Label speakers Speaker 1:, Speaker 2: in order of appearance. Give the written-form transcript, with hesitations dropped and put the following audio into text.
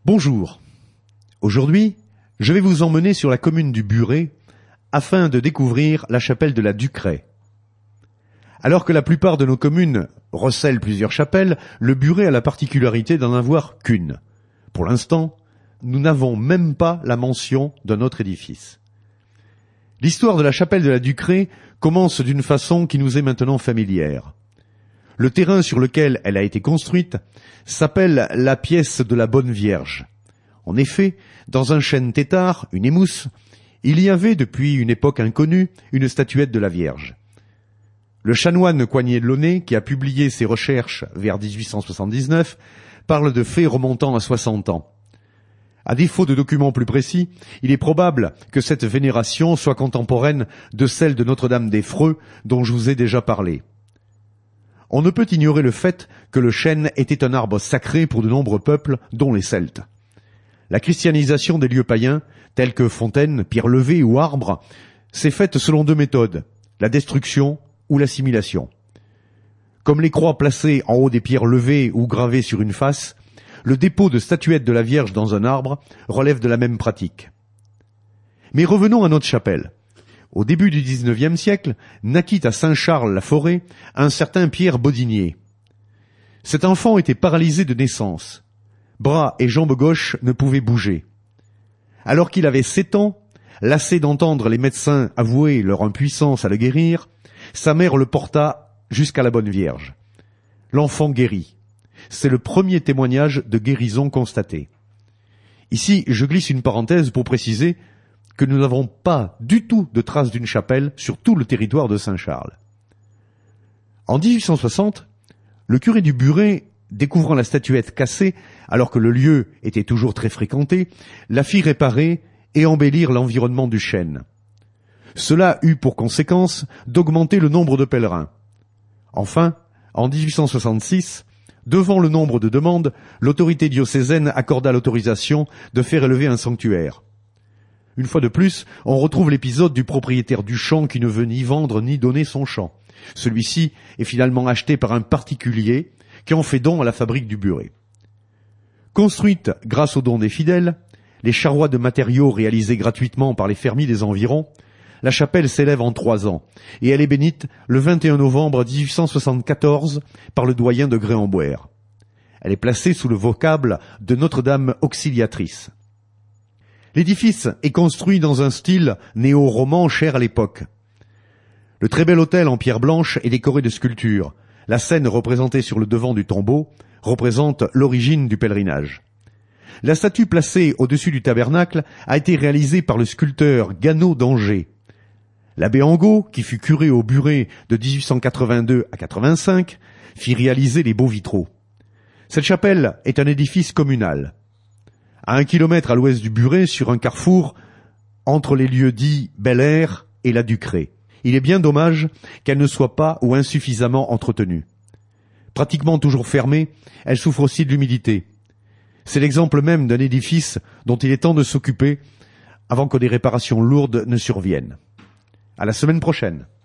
Speaker 1: Bonjour. Aujourd'hui, je vais vous emmener sur la commune du Buret afin de découvrir la chapelle de la Ducray. Alors que la plupart de nos communes recèlent plusieurs chapelles, le Buret a la particularité d'en avoir qu'une. Pour l'instant, nous n'avons même pas la mention d'un autre édifice. L'histoire de la chapelle de la Ducray commence d'une façon qui nous est maintenant familière. Le terrain sur lequel elle a été construite s'appelle la pièce de la Bonne Vierge. En effet, dans un chêne tétard, une émousse, il y avait depuis une époque inconnue une statuette de la Vierge. Le chanoine Coignet de Launay, qui a publié ses recherches vers 1879, parle de faits remontant à 60 ans. À défaut de documents plus précis, il est probable que cette vénération soit contemporaine de celle de Notre-Dame des Freux, dont je vous ai déjà parlé. On ne peut ignorer le fait que le chêne était un arbre sacré pour de nombreux peuples, dont les Celtes. La christianisation des lieux païens, tels que fontaines, pierres levées ou arbres, s'est faite selon deux méthodes, la destruction ou l'assimilation. Comme les croix placées en haut des pierres levées ou gravées sur une face, le dépôt de statuettes de la Vierge dans un arbre relève de la même pratique. Mais revenons à notre chapelle. Au début du XIXe siècle, naquit à Saint-Charles-la-Forêt un certain Pierre Bodinier. Cet enfant était paralysé de naissance. Bras et jambes gauches ne pouvaient bouger. Alors qu'il avait 7 ans, lassé d'entendre les médecins avouer leur impuissance à le guérir, sa mère le porta jusqu'à la Bonne Vierge. L'enfant guérit. C'est le premier témoignage de guérison constaté. Ici, je glisse une parenthèse pour préciser que nous n'avons pas du tout de traces d'une chapelle sur tout le territoire de Saint-Charles. En 1860, le curé du Buret, découvrant la statuette cassée, alors que le lieu était toujours très fréquenté, la fit réparer et embellir l'environnement du chêne. Cela eut pour conséquence d'augmenter le nombre de pèlerins. Enfin, en 1866, devant le nombre de demandes, l'autorité diocésaine accorda l'autorisation de faire élever un sanctuaire. Une fois de plus, on retrouve l'épisode du propriétaire du champ qui ne veut ni vendre ni donner son champ. Celui-ci est finalement acheté par un particulier qui en fait don à la fabrique du Buret. Construite grâce aux dons des fidèles, les charrois de matériaux réalisés gratuitement par les fermiers des environs, la chapelle s'élève en 3 ans et elle est bénite le 21 novembre 1874 par le doyen de Gré-en-Boère. Elle est placée sous le vocable de Notre-Dame auxiliatrice. L'édifice est construit dans un style néo-roman cher à l'époque. Le très bel autel en pierre blanche est décoré de sculptures. La scène représentée sur le devant du tombeau représente l'origine du pèlerinage. La statue placée au-dessus du tabernacle a été réalisée par le sculpteur Ganneau d'Angers. L'abbé Angot, qui fut curé au Buret de 1882 à 85, fit réaliser les beaux vitraux. Cette chapelle est un édifice communal. À 1 kilomètre à l'ouest du Buret, sur un carrefour, entre les lieux dits Bel Air et la Ducray. Il est bien dommage qu'elle ne soit pas ou insuffisamment entretenue. Pratiquement toujours fermée, elle souffre aussi de l'humidité. C'est l'exemple même d'un édifice dont il est temps de s'occuper avant que des réparations lourdes ne surviennent. À la semaine prochaine.